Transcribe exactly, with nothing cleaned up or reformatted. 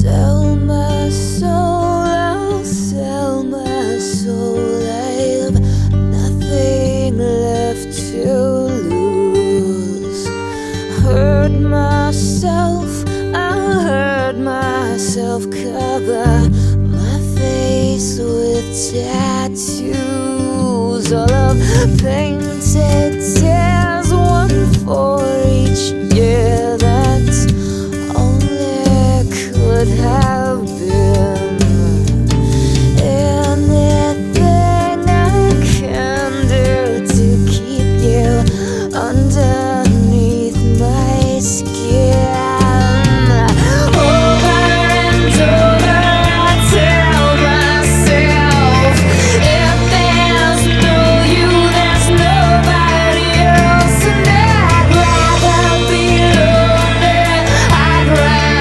Sell my soul, I'll sell my soul. I have nothing left to lose. Hurt myself, I'll hurt myself. Cover my face with tattoos, all of painted tears, one for